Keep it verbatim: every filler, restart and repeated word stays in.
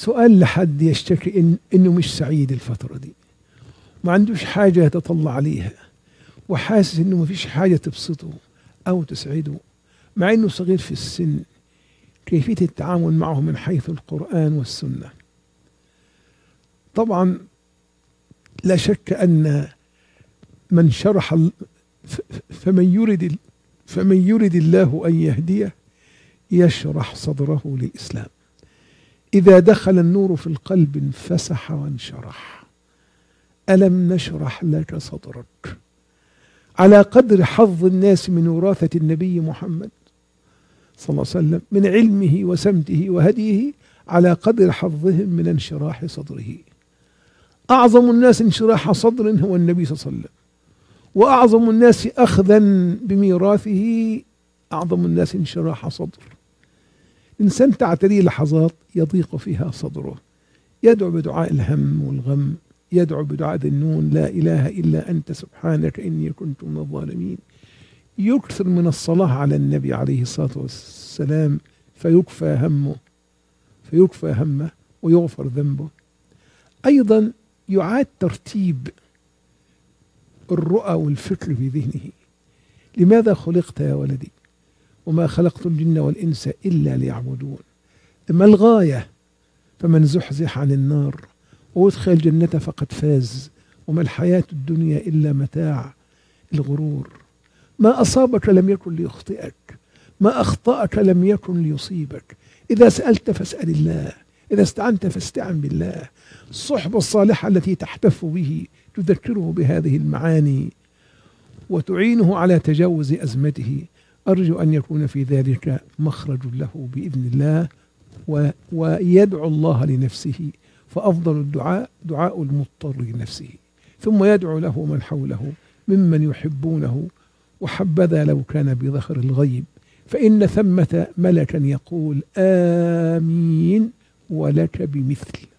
سؤال لحد يشتكي إن إنه مش سعيد الفترة دي، ما عندوش حاجة يتطلع عليها، وحاسس إنه ما فيش حاجة تبسطه أو تسعده مع إنه صغير في السن، كيفية التعامل معه من حيث القرآن والسنة؟ طبعا لا شك أن من شرح فمن يرد فمن يرد الله أن يهديه يشرح صدره للإسلام. إذا دخل النور في القلب انفسح وانشرح. ألم نشرح لك صدرك؟ على قدر حظ الناس من وراثة النبي محمد صلى الله عليه وسلم من علمه وسمته وهديه، على قدر حظهم من انشراح صدره. أعظم الناس انشراح صدر هو النبي صلى الله عليه وسلم، وأعظم الناس أخذا بميراثه أعظم الناس انشراح صدر. إنسان تعتريه لحظات يضيق فيها صدره، يدعو بدعاء الهم والغم، يدعو بدعاء النون لا إله إلا أنت سبحانك إني كنت من الظالمين، يكثر من الصلاة على النبي عليه الصلاة والسلام فيكفى همه فيكفى همه ويغفر ذنبه. أيضا يعاد ترتيب الرؤى والفكر في ذهنه. لماذا خلقت يا ولدي؟ وما خلقت الجن والإنس إلا ليعبدون. ما الغاية؟ فمن زحزح عن النار وادخل الجنة فقد فاز، وما الحياة الدنيا إلا متاع الغرور. ما أصابك لم يكن ليخطئك، ما أخطأك لم يكن ليصيبك. إذا سألت فاسأل الله، إذا استعنت فاستعن بالله. الصحبة الصالحة التي تحتف به تذكره بهذه المعاني وتعينه على تجاوز أزمته. أرجو أن يكون في ذلك مخرج له بإذن الله، و ويدعو الله لنفسه، فأفضل الدعاء دعاء المضطر لنفسه، ثم يدعو له من حوله ممن يحبونه، وحبذا لو كان بظهر الغيب، فإن ثمة ملكا يقول آمين ولك بمثل.